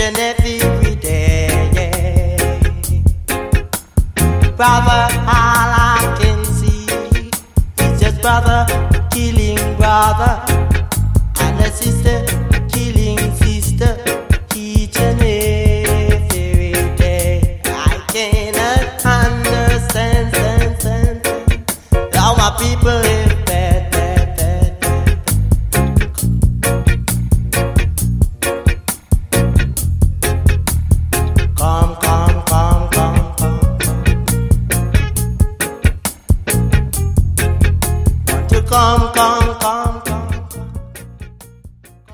and every day. Brother, all I can see is just brother killing brother, and a sister